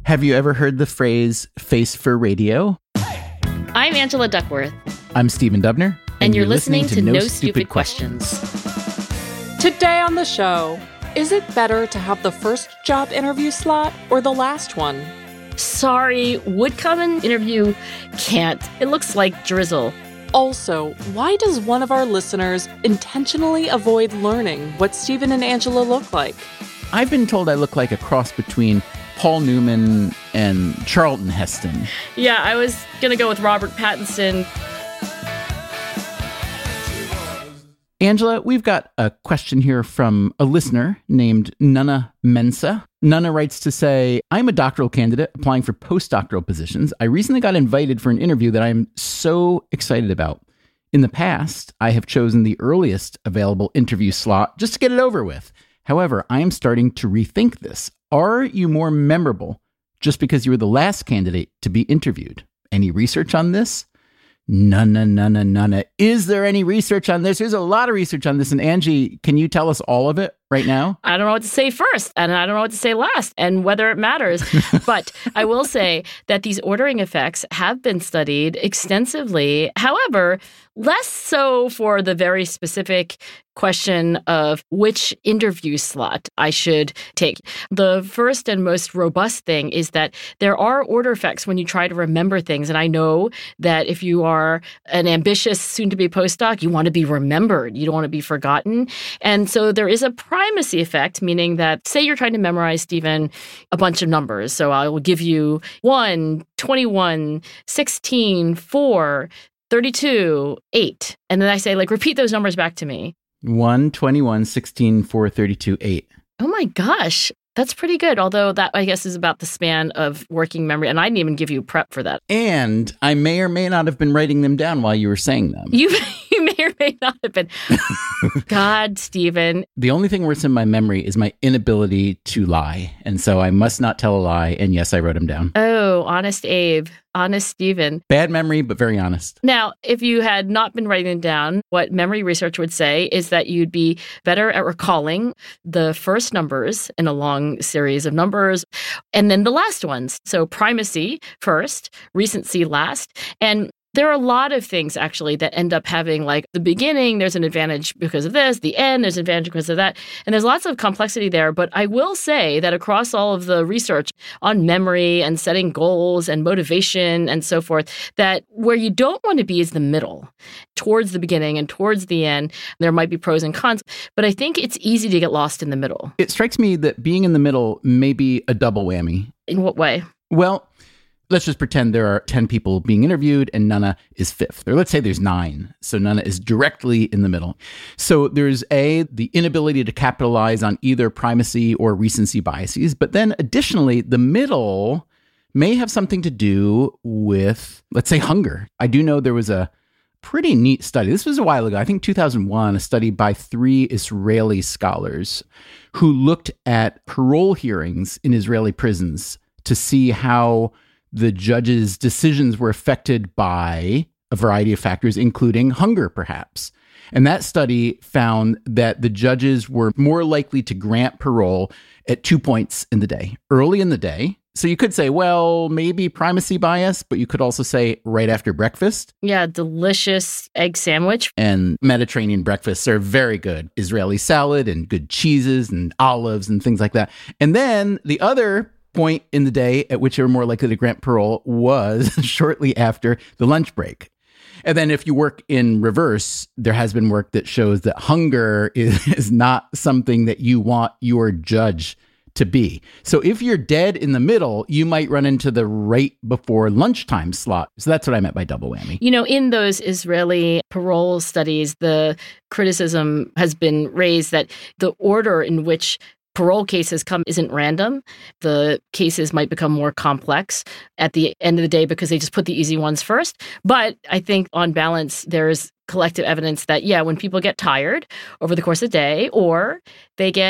Have you ever heard the phrase face for radio? I'm Angela Duckworth. I'm Stephen Dubner. And you're listening to No Stupid Questions. Today on the show, is it better to have the first job interview slot or the last one? Sorry, would come and interview can't. It looks like drizzle. Also, why does one of our listeners intentionally avoid learning what Stephen and Angela look like? I've been told I look like a cross between Paul Newman and Charlton Heston. Yeah, I was going to go with Robert Pattinson. Angela, we've got a question here from a listener named Nana Mensa. Nana writes to say, I'm a doctoral candidate applying for postdoctoral positions. I recently got invited for an interview that I'm so excited about. In the past, I have chosen the earliest available interview slot just to get it over with. However, I am starting to rethink this. Are you more memorable just because you were the last candidate to be interviewed? Any research on this? None. Is there any research on this? There's a lot of research on this. And Angie, can you tell us all of it right now? I don't know what to say first, and I don't know what to say last, and whether it matters. But I will say that these ordering effects have been studied extensively. However, less so for the very specific question of which interview slot I should take. The first and most robust thing is that there are order effects when you try to remember things. And I know that if you are an ambitious soon-to-be postdoc, you want to be remembered. You don't want to be forgotten. And so there is a primacy effect, meaning that, say you're trying to memorize, Stephen, a bunch of numbers. So I will give you 1, 21, 16, 4, 32, 8. And then I say, repeat those numbers back to me. 1, 21, 16, 4, 32, 8. Oh my gosh. That's pretty good. Although that, I guess, is about the span of working memory. And I didn't even give you prep for that. And I may or may not have been writing them down while you were saying them. You may or may not have been. God, Stephen. The only thing worse in my memory is my inability to lie. And so I must not tell a lie. And yes, I wrote them down. Oh, honest Abe. Honest Stephen. Bad memory, but very honest. Now, if you had not been writing them down, what memory research would say is that you'd be better at recalling the first numbers in a long series of numbers, and then the last ones. So primacy first, recency last. And there are a lot of things, actually, that end up having, the beginning, there's an advantage because of this, the end, there's an advantage because of that. And there's lots of complexity there. But I will say that across all of the research on memory and setting goals and motivation and so forth, that where you don't want to be is the middle, towards the beginning and towards the end. There might be pros and cons, but I think it's easy to get lost in the middle. It strikes me that being in the middle may be a double whammy. In what way? Well, let's just pretend there are 10 people being interviewed and Nana is fifth. Or let's say there's 9. So Nana is directly in the middle. So there's the inability to capitalize on either primacy or recency biases. But then additionally, the middle may have something to do with, let's say, hunger. I do know there was a pretty neat study. This was a while ago, I think 2001, a study by 3 Israeli scholars who looked at parole hearings in Israeli prisons to see how the judges' decisions were affected by a variety of factors, including hunger, perhaps. And that study found that the judges were more likely to grant parole at 2 points in the day, early in the day. So you could say, well, maybe primacy bias, but you could also say right after breakfast. Yeah, delicious egg sandwich. And Mediterranean breakfasts are very good. Israeli salad and good cheeses and olives and things like that. And then the other point in the day at which you were more likely to grant parole was shortly after the lunch break. And then if you work in reverse, there has been work that shows that hunger is not something that you want your judge to be. So if you're dead in the middle, you might run into the right before lunchtime slot. So that's what I meant by double whammy. In those Israeli parole studies, the criticism has been raised that the order in which parole cases come isn't random. The cases might become more complex at the end of the day because they just put the easy ones first. But I think on balance, there's collective evidence that, when people get tired over the course of the day or they get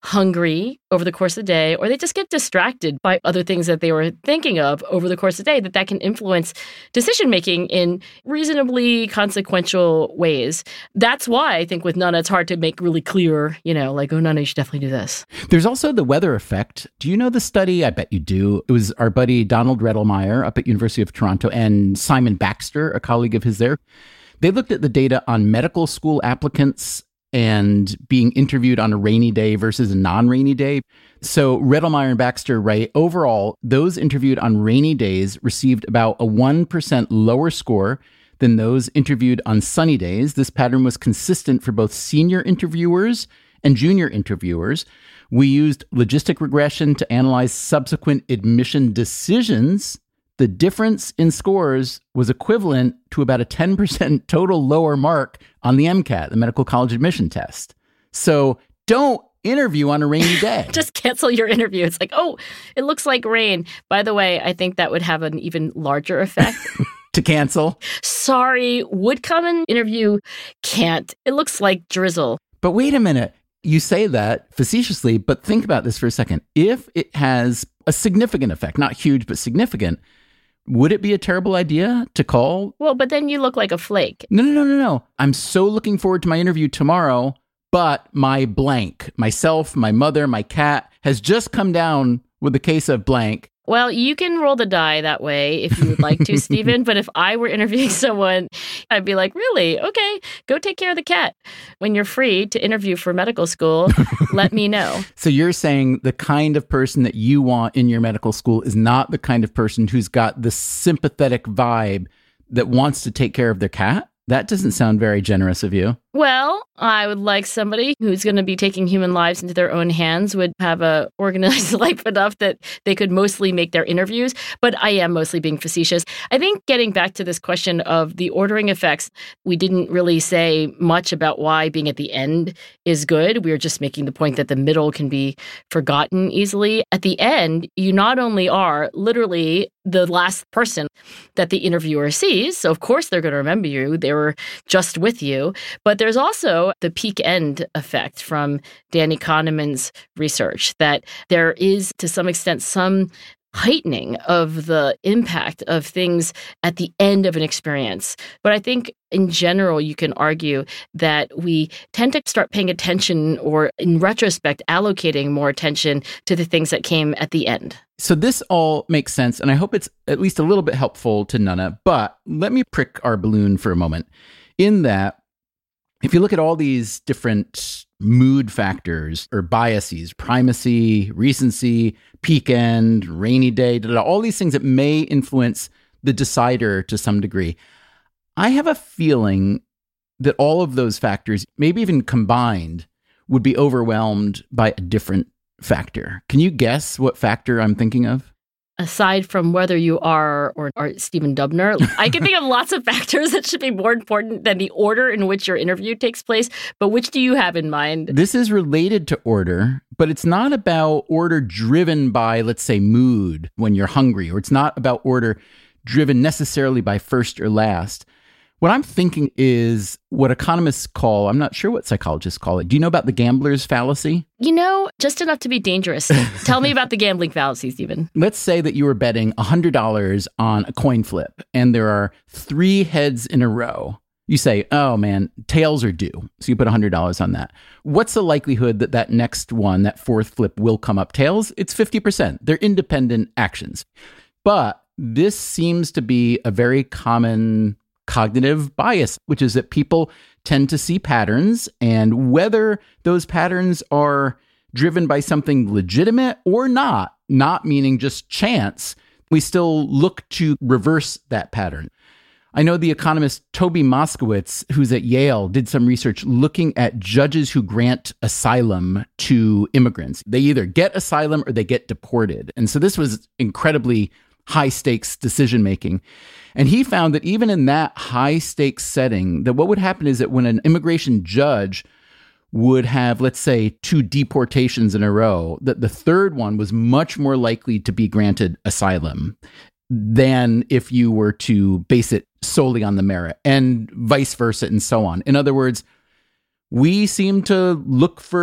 hungry over the course of the day, or they just get distracted by other things that they were thinking of over the course of the day, that can influence decision-making in reasonably consequential ways. That's why I think with Nana, it's hard to make really clear, like, oh, Nana, you should definitely do this. There's also the weather effect. Do you know the study? I bet you do. It was our buddy Donald Rettelmeyer up at University of Toronto and Simon Baxter, a colleague of his there. They looked at the data on medical school applicants and being interviewed on a rainy day versus a non-rainy day. So Rettelmeyer and Baxter write, overall, those interviewed on rainy days received about a 1% lower score than those interviewed on sunny days. This pattern was consistent for both senior interviewers and junior interviewers. We used logistic regression to analyze subsequent admission decisions. The difference in scores was equivalent to about a 10% total lower mark on the MCAT, the Medical College Admission Test. So don't interview on a rainy day. Just cancel your interview. It's like, oh, it looks like rain. By the way, I think that would have an even larger effect. To cancel. Sorry, would come and interview, can't. It looks like drizzle. But wait a minute. You say that facetiously, but think about this for a second. If it has a significant effect, not huge, but significant, would it be a terrible idea to call? Well, but then you look like a flake. No. I'm so looking forward to my interview tomorrow, but my blank, myself, my mother, my cat, has just come down with a case of blank. Well, you can roll the die that way if you would like to, Stephen. But if I were interviewing someone, I'd be like, really? Okay, go take care of the cat. When you're free to interview for medical school, let me know. So you're saying the kind of person that you want in your medical school is not the kind of person who's got the sympathetic vibe that wants to take care of their cat? That doesn't sound very generous of you. Well, I would like somebody who's going to be taking human lives into their own hands, would have a organized life enough that they could mostly make their interviews. But I am mostly being facetious. I think getting back to this question of the ordering effects, we didn't really say much about why being at the end is good. We were just making the point that the middle can be forgotten easily. At the end, you not only are literally the last person that the interviewer sees, so of course they're going to remember you. They were just with you. But there's also the peak end effect from Danny Kahneman's research, that there is, to some extent, some heightening of the impact of things at the end of an experience. But I think in general, you can argue that we tend to start paying attention, or in retrospect, allocating more attention to the things that came at the end. So this all makes sense, and I hope it's at least a little bit helpful to Nana, but let me prick our balloon for a moment. In that, if you look at all these different mood factors or biases, primacy, recency, peak end, rainy day, all these things that may influence the decider to some degree, I have a feeling that all of those factors, maybe even combined, would be overwhelmed by a different factor. Can you guess what factor I'm thinking of? Aside from whether you are or Stephen Dubner, I can think of lots of factors that should be more important than the order in which your interview takes place. But which do you have in mind? This is related to order, but it's not about order driven by, let's say, mood when you're hungry, or it's not about order driven necessarily by first or last. What I'm thinking is what economists call, I'm not sure what psychologists call it. Do you know about the gambler's fallacy? Just enough to be dangerous. Tell me about the gambling fallacy, Stephen. Let's say that you were betting $100 on a coin flip, and there are 3 heads in a row. You say, oh man, tails are due. So you put $100 on that. What's the likelihood that that next one, that fourth flip, will come up tails? It's 50%. They're independent actions. But this seems to be a very common cognitive bias, which is that people tend to see patterns, and whether those patterns are driven by something legitimate or not meaning just chance, we still look to reverse that pattern. I know the economist Toby Moskowitz, who's at Yale, did some research looking at judges who grant asylum to immigrants. They either get asylum or they get deported. And so this was incredibly high-stakes decision-making. And he found that even in that high-stakes setting, that what would happen is that when an immigration judge would have, let's say, 2 deportations in a row, that the third one was much more likely to be granted asylum than if you were to base it solely on the merit, and vice versa, and so on. In other words, we seem to look for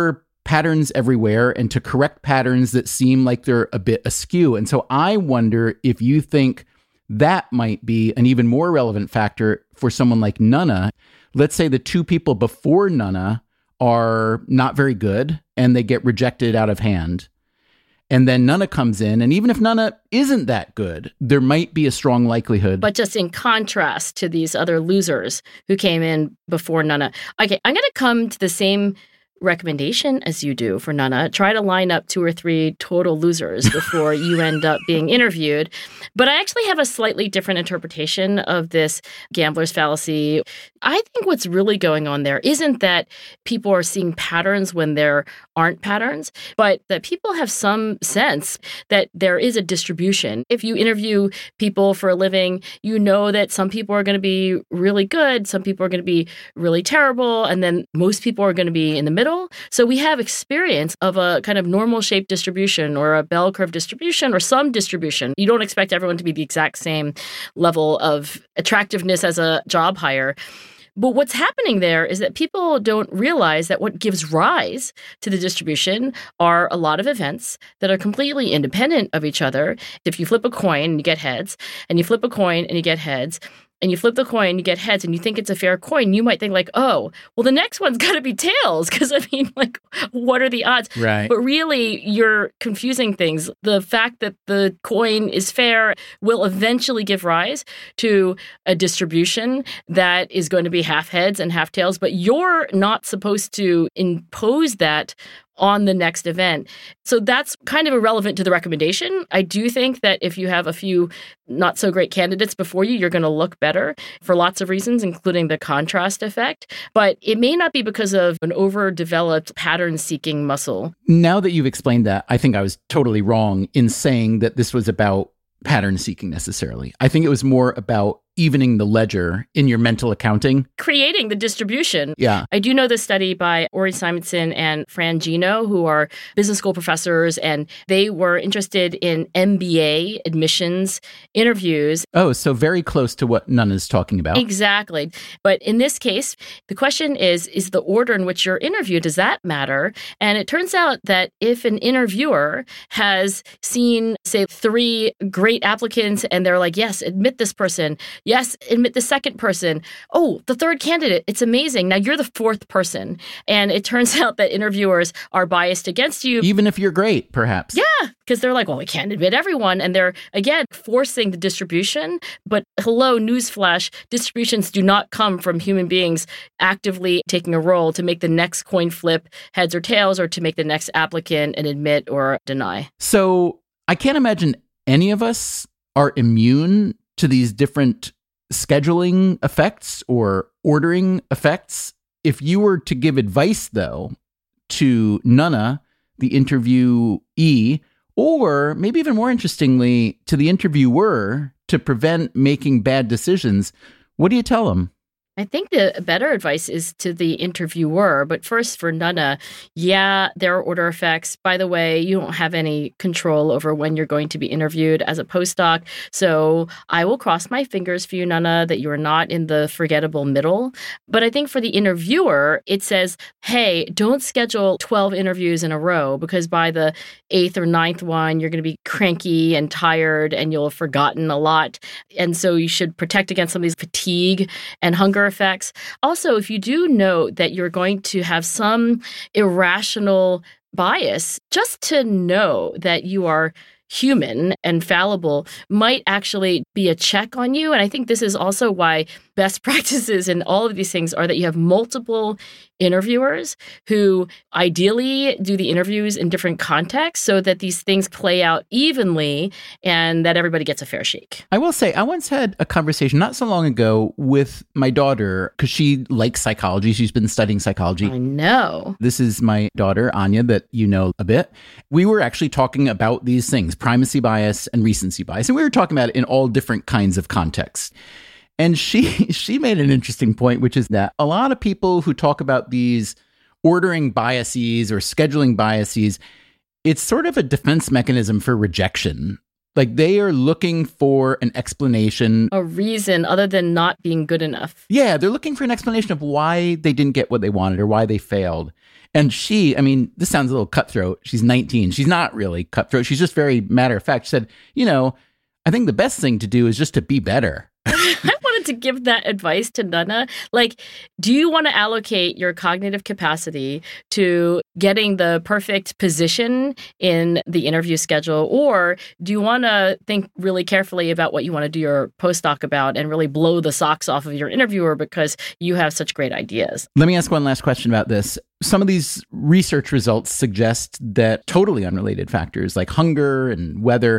patterns everywhere and to correct patterns that seem like they're a bit askew. And so I wonder if you think that might be an even more relevant factor for someone like Nunna. Let's say the two people before Nunna are not very good and they get rejected out of hand. And then Nunna comes in, and even if Nunna isn't that good, there might be a strong likelihood. But just in contrast to these other losers who came in before Nunna. Okay, I'm going to come to the same recommendation as you do for Nunna. Try to line up 2 or 3 total losers before you end up being interviewed. But I actually have a slightly different interpretation of this gambler's fallacy. I think what's really going on there isn't that people are seeing patterns when there aren't patterns, but that people have some sense that there is a distribution. If you interview people for a living, you know that some people are going to be really good, some people are going to be really terrible, and then most people are going to be in the middle. So we have experience of a kind of normal shape distribution or a bell curve distribution or some distribution. You don't expect everyone to be the exact same level of attractiveness as a job hire. But what's happening there is that people don't realize that what gives rise to the distribution are a lot of events that are completely independent of each other. If you flip a coin and you get heads, and you flip a coin and you get heads, and you flip the coin, you get heads, and you think it's a fair coin, you might think like, oh, well, the next one's got to be tails, because I mean, like, what are the odds? Right. But really, you're confusing things. The fact that the coin is fair will eventually give rise to a distribution that is going to be half heads and half tails, but you're not supposed to impose that on the next event. So that's kind of irrelevant to the recommendation. I do think that if you have a few not so great candidates before you, you're going to look better for lots of reasons, including the contrast effect. But it may not be because of an overdeveloped pattern-seeking muscle. Now that you've explained that, I think I was totally wrong in saying that this was about pattern seeking necessarily. I think it was more about evening the ledger in your mental accounting. Creating the distribution. Yeah. I do know this study by Ori Simonson and Fran Gino, who are business school professors, and they were interested in MBA admissions interviews. Oh, so very close to what Nunna's talking about. Exactly. But in this case, the question is the order in which you're interviewed, does that matter? And it turns out that if an interviewer has seen, say, 3 great applicants and they're like, yes, admit this person. Yes, admit the second person. Oh, the third candidate. It's amazing. Now you're the 4th person. And it turns out that interviewers are biased against you. Even if you're great, perhaps. Yeah, because they're like, well, we can't admit everyone. And they're, again, forcing the distribution. But hello, newsflash, distributions do not come from human beings actively taking a role to make the next coin flip heads or tails or to make the next applicant an admit or deny. So I can't imagine any of us are immune to these different scheduling effects or ordering effects. If you were to give advice, though, to Nunna, the interviewee, or maybe even more interestingly, to the interviewer to prevent making bad decisions, what do you tell them? I think the better advice is to the interviewer. But first for Nunna, yeah, there are order effects. By the way, you don't have any control over when you're going to be interviewed as a postdoc. So I will cross my fingers for you, Nunna, that you are not in the forgettable middle. But I think for the interviewer, it says, hey, don't schedule 12 interviews in a row because by the 8th or 9th one, you're going to be cranky and tired and you'll have forgotten a lot. And so you should protect against some of these fatigue and hunger effects. Also, if you do know that you're going to have some irrational bias, just to know that you are human and fallible might actually be a check on you. And I think this is also why best practices in all of these things are that you have multiple interviewers who ideally do the interviews in different contexts so that these things play out evenly and that everybody gets a fair shake. I will say, I once had a conversation not so long ago with my daughter because she likes psychology. She's been studying psychology. I know. This is my daughter, Anya, that you know a bit. We were actually talking about these things, primacy bias and recency bias. And we were talking about it in all different kinds of contexts. And she made an interesting point, which is that a lot of people who talk about these ordering biases or scheduling biases, it's sort of a defense mechanism for rejection. Like they are looking for an explanation. A reason other than not being good enough. Yeah, they're looking for an explanation of why they didn't get what they wanted or why they failed. And she, I mean, this sounds a little cutthroat. She's 19. She's not really cutthroat. She's just very matter of fact. She said, I think the best thing to do is just to be better. I wanted to give that advice to Nana. Like, do you want to allocate your cognitive capacity to getting the perfect position in the interview schedule? Or do you want to think really carefully about what you want to do your postdoc about and really blow the socks off of your interviewer because you have such great ideas? Let me ask one last question about this. Some of these research results suggest that totally unrelated factors like hunger and weather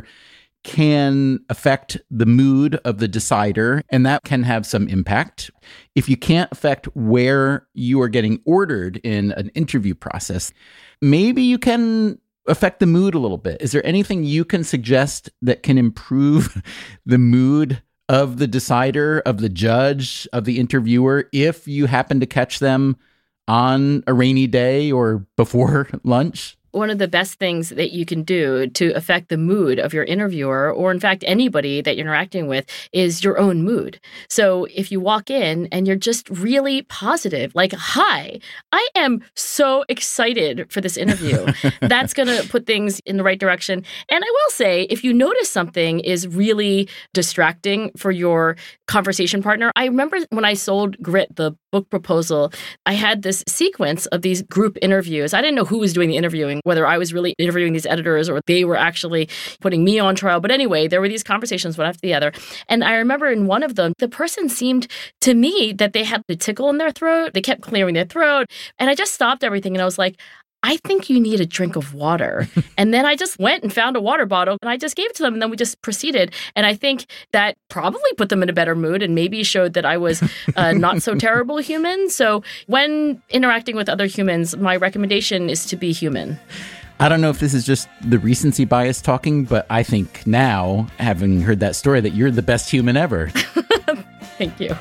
can affect the mood of the decider, and that can have some impact. If you can't affect where you are getting ordered in an interview process, maybe you can affect the mood a little bit. Is there anything you can suggest that can improve the mood of the decider, of the judge, of the interviewer, if you happen to catch them on a rainy day or before lunch? One of the best things that you can do to affect the mood of your interviewer, or in fact, anybody that you're interacting with, is your own mood. So if you walk in and you're just really positive, like, hi, I am so excited for this interview, that's going to put things in the right direction. And I will say, if you notice something is really distracting for your conversation partner, I remember when I sold Grit, the book proposal, I had this sequence of these group interviews. I didn't know who was doing the interviewing, whether I was really interviewing these editors or they were actually putting me on trial. But anyway, there were these conversations one after the other. And I remember in one of them, the person seemed to me that they had a tickle in their throat. They kept clearing their throat. And I just stopped everything and I was like, I think you need a drink of water. And then I just went and found a water bottle and I just gave it to them and then we just proceeded. And I think that probably put them in a better mood and maybe showed that I was not so terrible human. So when interacting with other humans, my recommendation is to be human. I don't know if this is just the recency bias talking, but I think now, having heard that story, that you're the best human ever. Thank you.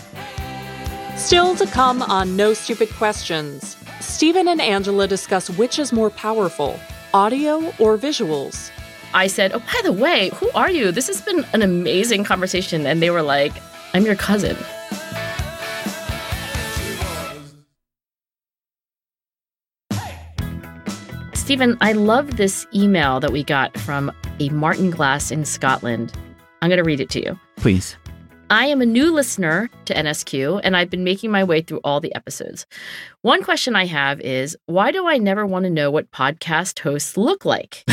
Still to come on No Stupid Questions, Stephen and Angela discuss which is more powerful, audio or visuals. I said, oh, by the way, who are you? This has been an amazing conversation. And they were like, I'm your cousin. Stephen, I love this email that we got from a Martin Glass in Scotland. I'm going to read it to you. Please. I am a new listener to NSQ, and I've been making my way through all the episodes. One question I have is, why do I never want to know what podcast hosts look like?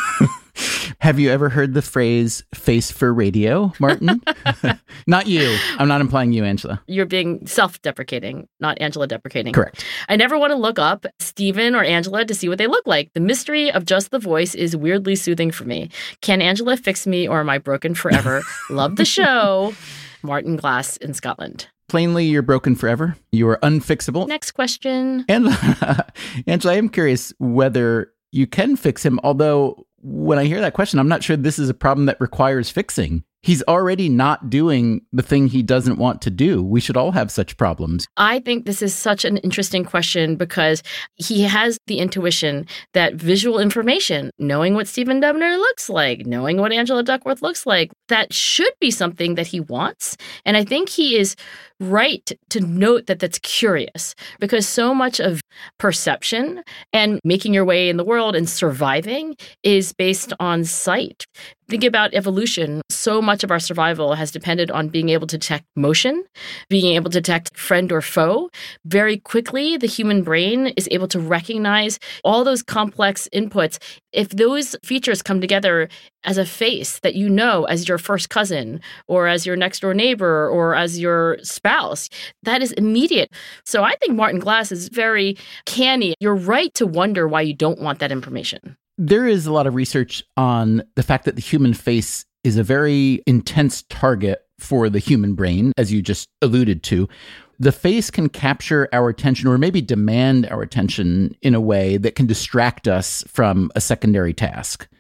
Have you ever heard the phrase face for radio, Martin? Not you. I'm not implying you, Angela. You're being self-deprecating, not Angela-deprecating. Correct. I never want to look up Stephen or Angela to see what they look like. The mystery of just the voice is weirdly soothing for me. Can Angela fix me or am I broken forever? Love the show. Martin Glass in Scotland. Plainly, you're broken forever. You are unfixable. Next question. Angela, I am curious whether you can fix him, although when I hear that question, I'm not sure this is a problem that requires fixing. He's already not doing the thing he doesn't want to do. We should all have such problems. I think this is such an interesting question because he has the intuition that visual information, knowing what Stephen Dubner looks like, knowing what Angela Duckworth looks like, that should be something that he wants. And I think he is right to note that that's curious because so much of perception and making your way in the world and surviving is based on sight. Think about evolution. So much of our survival has depended on being able to detect motion, being able to detect friend or foe. Very quickly, the human brain is able to recognize all those complex inputs. If those features come together as a face that you know as your first cousin or as your next door neighbor or as your spouse, that is immediate. So I think Martin Glass is very canny. You're right to wonder why you don't want that information. There is a lot of research on the fact that the human face is a very intense target for the human brain, as you just alluded to. The face can capture our attention or maybe demand our attention in a way that can distract us from a secondary task.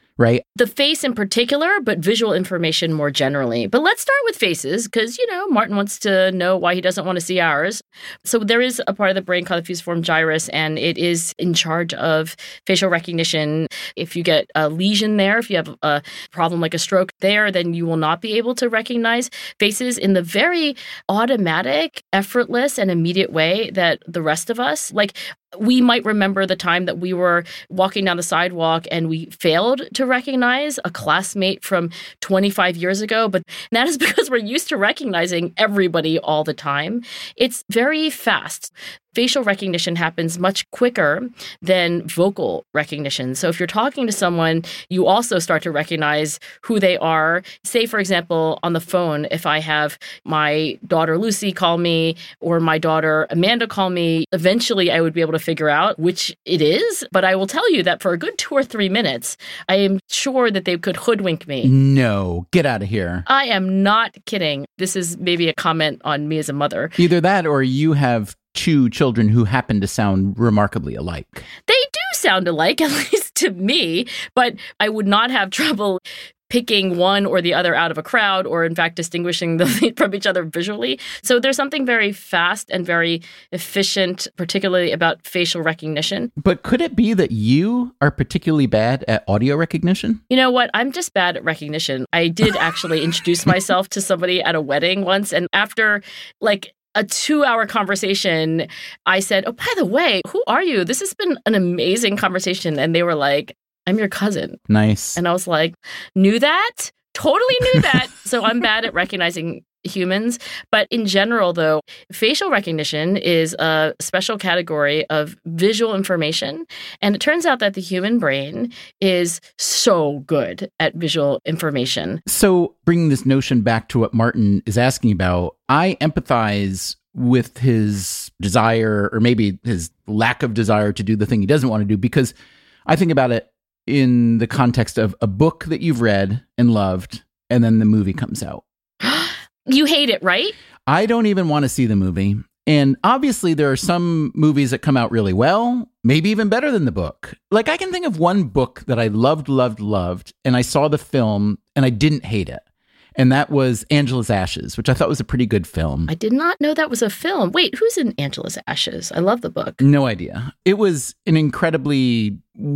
right? The face in particular, but visual information more generally. But let's start with faces because, Martin wants to know why he doesn't want to see ours. So there is a part of the brain called the fusiform gyrus, and it is in charge of facial recognition. If you get a lesion there, if you have a problem like a stroke there, then you will not be able to recognize faces in the very automatic, effortless, and immediate way that the rest of us, like, we might remember the time that we were walking down the sidewalk and we failed to recognize a classmate from 25 years ago, but that is because we're used to recognizing everybody all the time. It's very fast. Facial recognition happens much quicker than vocal recognition. So if you're talking to someone, you also start to recognize who they are. Say, for example, on the phone, if I have my daughter Lucy call me or my daughter Amanda call me, eventually I would be able to figure out which it is. But I will tell you that for a good 2 or 3 minutes, I am sure that they could hoodwink me. No, get out of here. I am not kidding. This is maybe a comment on me as a mother. Either that or you have 2 children who happen to sound remarkably alike. They do sound alike, at least to me, but I would not have trouble picking one or the other out of a crowd or, in fact, distinguishing them from each other visually. So there's something very fast and very efficient, particularly about facial recognition. But could it be that you are particularly bad at audio recognition? You know what? I'm just bad at recognition. I did actually introduce myself to somebody at a wedding once, and after, a 2-hour conversation, I said, "Oh, by the way, who are you? This has been an amazing conversation." And they were like, "I'm your cousin." Nice. And I was like, "Knew that? Totally knew that." So I'm bad at recognizing humans. But in general, though, facial recognition is a special category of visual information. And it turns out that the human brain is so good at visual information. So bringing this notion back to what Martin is asking about, I empathize with his desire, or maybe his lack of desire, to do the thing he doesn't want to do, because I think about it in the context of a book that you've read and loved, and then the movie comes out. You hate it, right? I don't even want to see the movie. And obviously, there are some movies that come out really well, maybe even better than the book. Like, I can think of one book that I loved, and I saw the film and I didn't hate it. And that was Angela's Ashes, which I thought was a pretty good film. I did not know that was a film. Wait, who's in Angela's Ashes? I love the book. No idea. It was an incredibly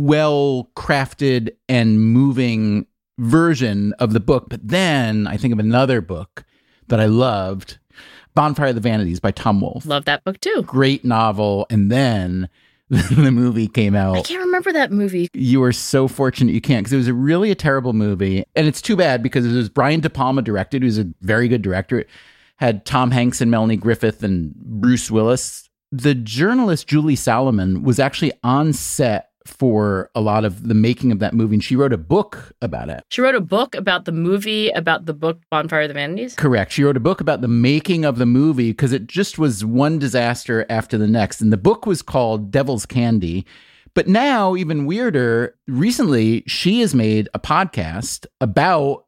well-crafted and moving version of the book. But then I think of another book that I loved, Bonfire of the Vanities by Tom Wolfe. Love that book too. Great novel. And then the movie came out. I can't remember that movie. You are so fortunate you can't, because it was really a terrible movie. And it's too bad because it was Brian De Palma directed, who's a very good director. It had Tom Hanks and Melanie Griffith and Bruce Willis. The journalist Julie Salomon was actually on set for a lot of the making of that movie, and she wrote a book about it. She wrote a book about the movie, about the book Bonfire of the Vanities? Correct. She wrote a book about the making of the movie because it just was one disaster after the next. And the book was called Devil's Candy. But now, even weirder, recently she has made a podcast about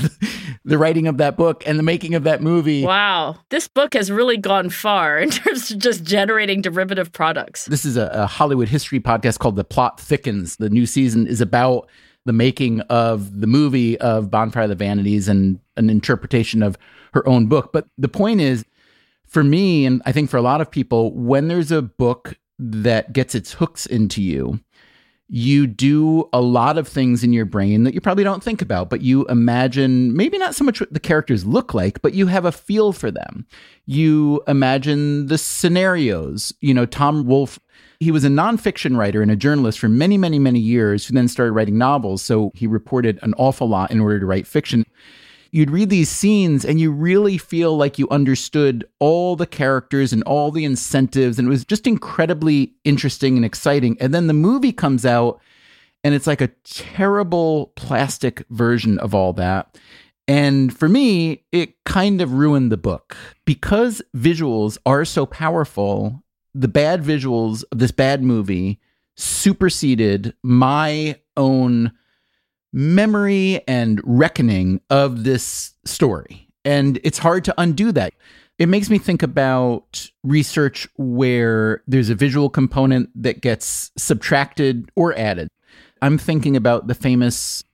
the writing of that book and the making of that movie. Wow. This book has really gone far in terms of just generating derivative products. This is a Hollywood history podcast called The Plot Thickens. The new season is about the making of the movie of Bonfire of the Vanities and an interpretation of her own book. But the point is, for me, and I think for a lot of people, when there's a book that gets its hooks into you, you do a lot of things in your brain that you probably don't think about, but you imagine maybe not so much what the characters look like, but you have a feel for them. You imagine the scenarios. You know, Tom Wolfe, he was a nonfiction writer and a journalist for many, many, many years, who then started writing novels. So he reported an awful lot in order to write fiction. You'd read these scenes and you really feel like you understood all the characters and all the incentives. And it was just incredibly interesting and exciting. And then the movie comes out and it's like a terrible plastic version of all that. And for me, it kind of ruined the book. Because visuals are so powerful, the bad visuals of this bad movie superseded my own memory and reckoning of this story. And it's hard to undo that. It makes me think about research where there's a visual component that gets subtracted or added. I'm thinking about the famous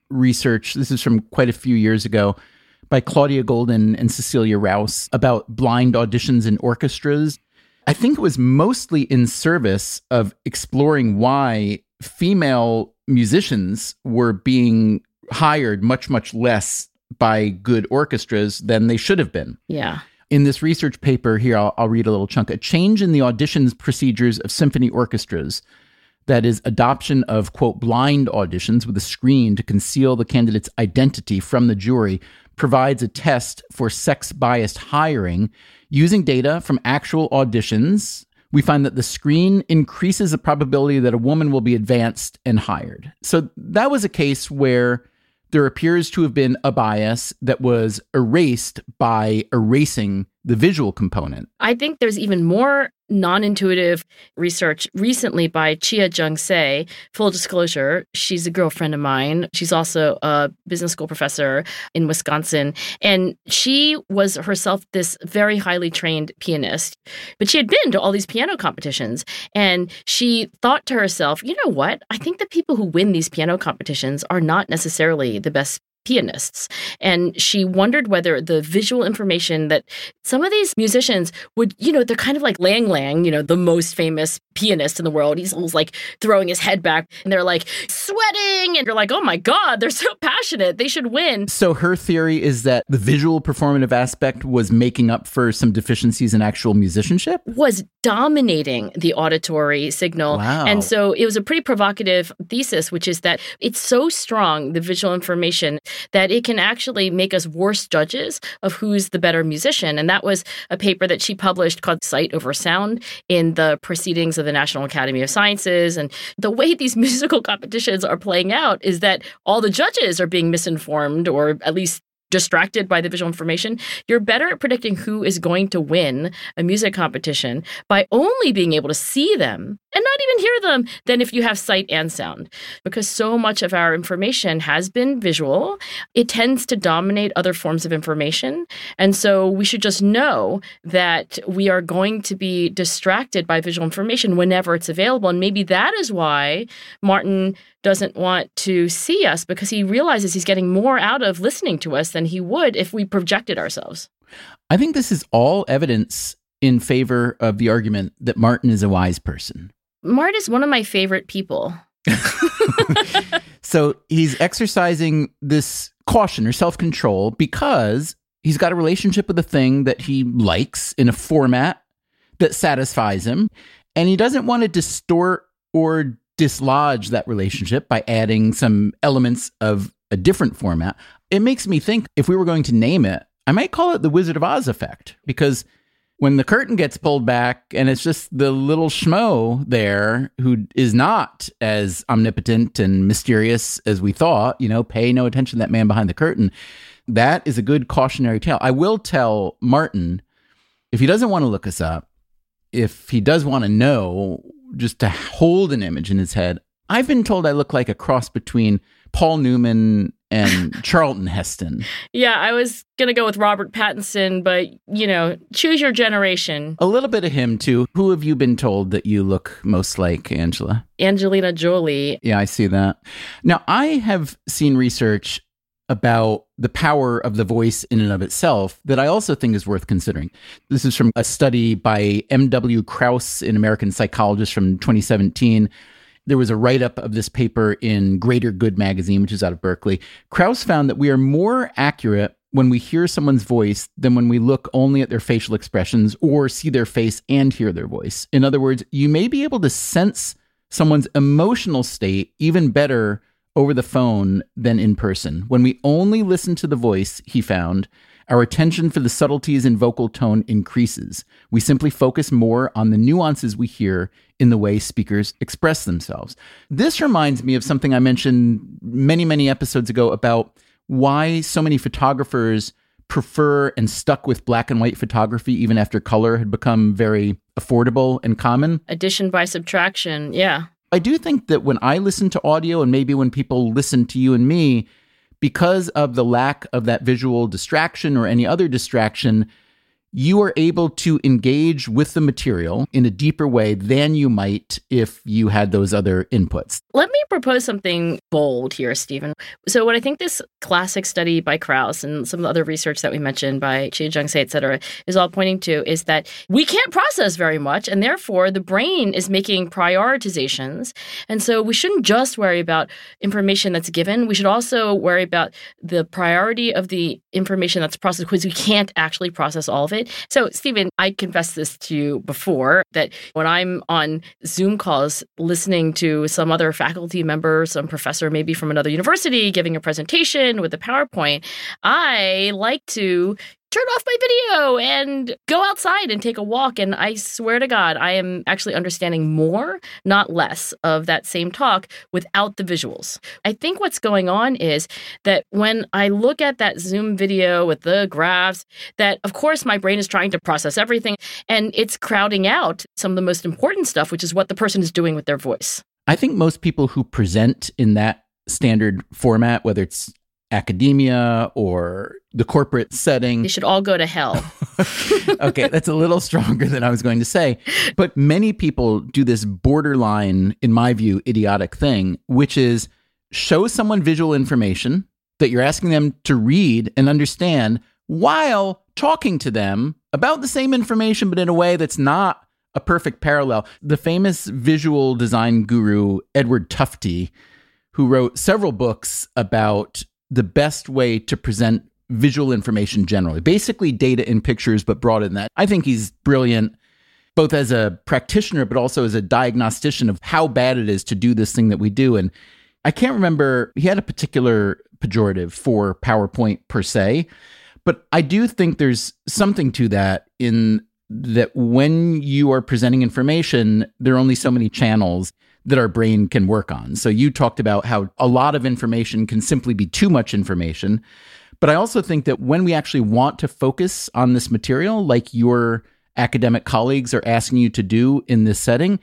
research. This is from quite a few years ago by Claudia Golden and Cecilia Rouse about blind auditions in orchestras. I think it was mostly in service of exploring why female musicians were being hired much, much less by good orchestras than they should have been. Yeah. In this research paper here, I'll read a little chunk. A change in the auditions procedures of symphony orchestras, that is, adoption of, quote, blind auditions with a screen to conceal the candidate's identity from the jury, provides a test for sex-biased hiring. Using data from actual auditions, we find that the screen increases the probability that a woman will be advanced and hired. So that was a case where there appears to have been a bias that was erased by erasing the visual component. I think there's even more non-intuitive research recently by Chia Jung-se. Full disclosure, she's a girlfriend of mine. She's also a business school professor in Wisconsin. And she was herself this very highly trained pianist. But she had been to all these piano competitions. And she thought to herself, you know what? I think the people who win these piano competitions are not necessarily the best pianists. And she wondered whether the visual information that some of these musicians would, they're kind of like Lang Lang, the most famous pianist in the world. He's always like throwing his head back and they're like sweating. And you're like, oh my God, they're so passionate. They should win. So her theory is that the visual performative aspect was making up for some deficiencies in actual musicianship? Was dominating the auditory signal. Wow. And so it was a pretty provocative thesis, which is that it's so strong, the visual information, that it can actually make us worse judges of who's the better musician. And that was a paper that she published called Sight Over Sound in the Proceedings of the National Academy of Sciences. And the way these musical competitions are playing out is that all the judges are being misinformed, or at least distracted by the visual information. You're better at predicting who is going to win a music competition by only being able to see them and not even hear them than if you have sight and sound. Because so much of our information has been visual, it tends to dominate other forms of information. And so we should just know that we are going to be distracted by visual information whenever it's available. And maybe that is why Martin doesn't want to see us, because he realizes he's getting more out of listening to us than he would if we projected ourselves. I think this is all evidence in favor of the argument that Martin is a wise person. Martin is one of my favorite people. So he's exercising this caution or self-control because he's got a relationship with a thing that he likes in a format that satisfies him. And he doesn't want to distort or dislodge that relationship by adding some elements of a different format. It makes me think, if we were going to name it, I might call it the Wizard of Oz effect, because when the curtain gets pulled back and it's just the little schmo there who is not as omnipotent and mysterious as we thought, pay no attention to that man behind the curtain, that is a good cautionary tale. I will tell Martin, if he doesn't want to look us up, if he does want to know, just to hold an image in his head, I've been told I look like a cross between Paul Newman and Charlton Heston. Yeah, I was going to go with Robert Pattinson, but, choose your generation. A little bit of him, too. Who have you been told that you look most like, Angela? Angelina Jolie. Yeah, I see that. Now, I have seen research about the power of the voice in and of itself that I also think is worth considering. This is from a study by M.W. Krauss, an American psychologist, from 2017. There was a write-up of this paper in Greater Good magazine, which is out of Berkeley. Krauss found that we are more accurate when we hear someone's voice than when we look only at their facial expressions or see their face and hear their voice. In other words, you may be able to sense someone's emotional state even better over the phone than in person. When we only listen to the voice, he found, our attention for the subtleties in vocal tone increases. We simply focus more on the nuances we hear in the way speakers express themselves. This reminds me of something I mentioned many, many episodes ago about why so many photographers prefer and stuck with black and white photography even after color had become very affordable and common. Addition by subtraction, yeah. I do think that when I listen to audio, and maybe when people listen to you and me, because of the lack of that visual distraction or any other distraction, you are able to engage with the material in a deeper way than you might if you had those other inputs. Let me propose something bold here, Stephen. So what I think this classic study by Krauss and some of the other research that we mentioned by Xie Zhengse, et cetera, is all pointing to is that we can't process very much, and therefore the brain is making prioritizations. And so we shouldn't just worry about information that's given. We should also worry about the priority of the information that's processed, because we can't actually process all of it. So, Stephen, I confessed this to you before, that when I'm on Zoom calls listening to some other faculty member, some professor maybe from another university giving a presentation with a PowerPoint, I like to turn off my video and go outside and take a walk. And I swear to God, I am actually understanding more, not less, of that same talk without the visuals. I think what's going on is that when I look at that Zoom video with the graphs, that of course my brain is trying to process everything, and it's crowding out some of the most important stuff, which is what the person is doing with their voice. I think most people who present in that standard format, whether it's academia or the corporate setting, they should all go to hell. Okay, that's a little stronger than I was going to say. But many people do this borderline, in my view, idiotic thing, which is show someone visual information that you're asking them to read and understand while talking to them about the same information, but in a way that's not a perfect parallel. The famous visual design guru, Edward Tufte, who wrote several books about the best way to present visual information generally, basically data in pictures, but broader than that. I think he's brilliant, both as a practitioner, but also as a diagnostician of how bad it is to do this thing that we do. And I can't remember, he had a particular pejorative for PowerPoint per se, but I do think there's something to that, in that when you are presenting information, there are only so many channels that our brain can work on. So you talked about how a lot of information can simply be too much information. But I also think that when we actually want to focus on this material, like your academic colleagues are asking you to do in this setting,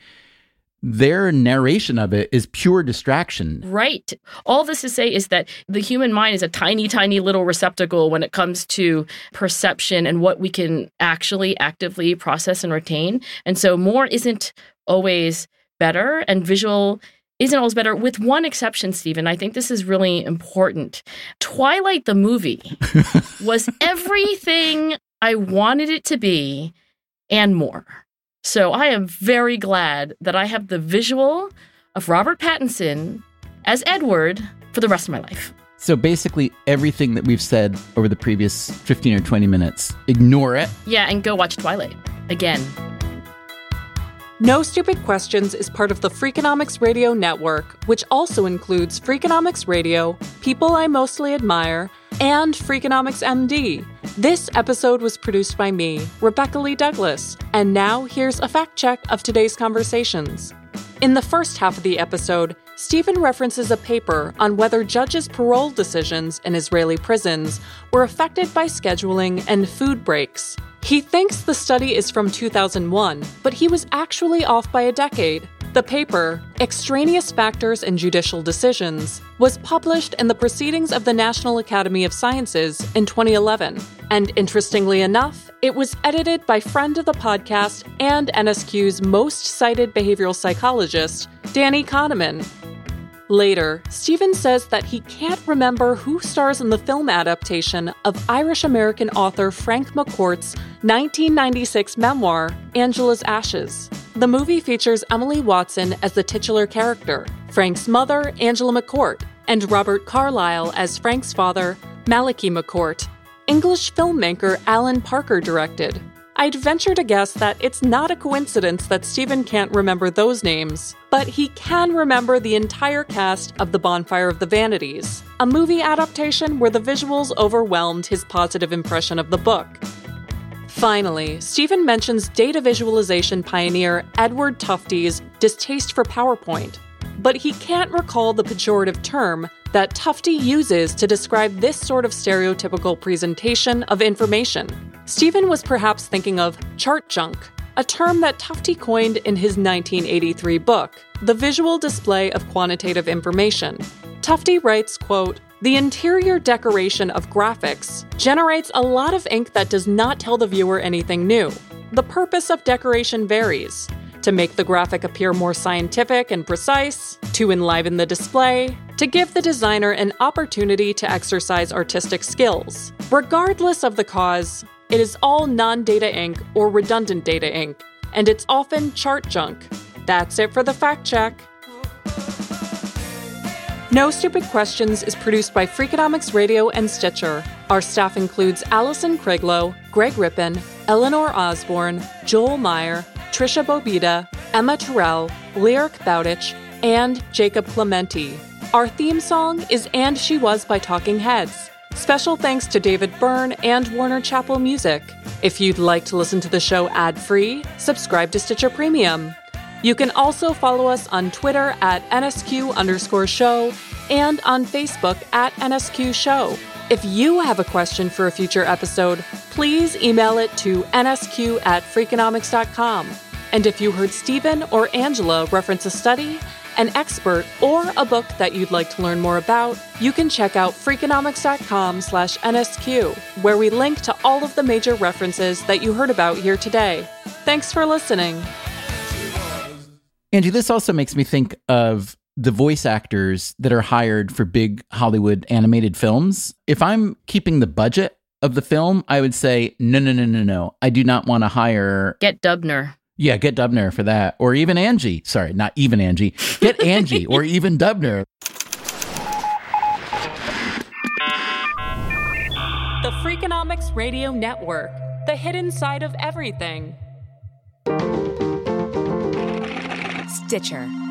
their narration of it is pure distraction. Right. All this to say is that the human mind is a tiny, tiny little receptacle when it comes to perception and what we can actually actively process and retain. And so more isn't always better, and visual isn't always better, with one exception, Stephen. I think this is really important. Twilight, the movie, was everything I wanted it to be and more. So I am very glad that I have the visual of Robert Pattinson as Edward for the rest of my life. So basically everything that we've said over the previous 15 or 20 minutes, ignore it. Yeah, and go watch Twilight again. No Stupid Questions is part of the Freakonomics Radio Network, which also includes Freakonomics Radio, People I Mostly Admire, and Freakonomics MD. This episode was produced by me, Rebecca Lee Douglas, and now here's a fact check of today's conversations. In the first half of the episode, Stephen references a paper on whether judges' parole decisions in Israeli prisons were affected by scheduling and food breaks. He thinks the study is from 2001, but he was actually off by a decade. The paper, Extraneous Factors in Judicial Decisions, was published in the Proceedings of the National Academy of Sciences in 2011. And interestingly enough, it was edited by friend of the podcast and NSQ's most cited behavioral psychologist, Danny Kahneman. Later, Stephen says that he can't remember who stars in the film adaptation of Irish-American author Frank McCourt's 1996 memoir, Angela's Ashes. The movie features Emily Watson as the titular character, Frank's mother, Angela McCourt, and Robert Carlyle as Frank's father, Malachi McCourt. English filmmaker Alan Parker directed. I'd venture to guess that it's not a coincidence that Stephen can't remember those names, but he can remember the entire cast of The Bonfire of the Vanities, a movie adaptation where the visuals overwhelmed his positive impression of the book. Finally, Stephen mentions data visualization pioneer Edward Tufte's distaste for PowerPoint, but he can't recall the pejorative term that Tufte uses to describe this sort of stereotypical presentation of information. Stephen was perhaps thinking of chart junk, a term that Tufte coined in his 1983 book, The Visual Display of Quantitative Information. Tufte writes, quote, The interior decoration of graphics generates a lot of ink that does not tell the viewer anything new. The purpose of decoration varies: to make the graphic appear more scientific and precise, to enliven the display, to give the designer an opportunity to exercise artistic skills. Regardless of the cause, it is all non-data ink or redundant data ink, and it's often chart junk. That's it for the fact check. No Stupid Questions is produced by Freakonomics Radio and Stitcher. Our staff includes Allison Craiglow, Greg Rippin, Eleanor Osborne, Joel Meyer, Trisha Bobita, Emma Terrell, Lyric Bowditch, and Jacob Clementi. Our theme song is And She Was by Talking Heads. Special thanks to David Byrne and Warner Chappell Music. If you'd like to listen to the show ad-free, subscribe to Stitcher Premium. You can also follow us on Twitter at NSQ_show and on Facebook at NSQ Show. If you have a question for a future episode, please email it to nsq@freakonomics.com. And if you heard Stephen or Angela reference a study, an expert, or a book that you'd like to learn more about, you can check out freakonomics.com/NSQ, where we link to all of the major references that you heard about here today. Thanks for listening. Angie, this also makes me think of the voice actors that are hired for big Hollywood animated films. If I'm keeping the budget of the film, I would say, no. I do not want to hire... Get Dubner. Yeah, get Dubner for that. Or even Angie. Sorry, not even Angie. Get Angie or even Dubner. The Freakonomics Radio Network. The hidden side of everything. Stitcher.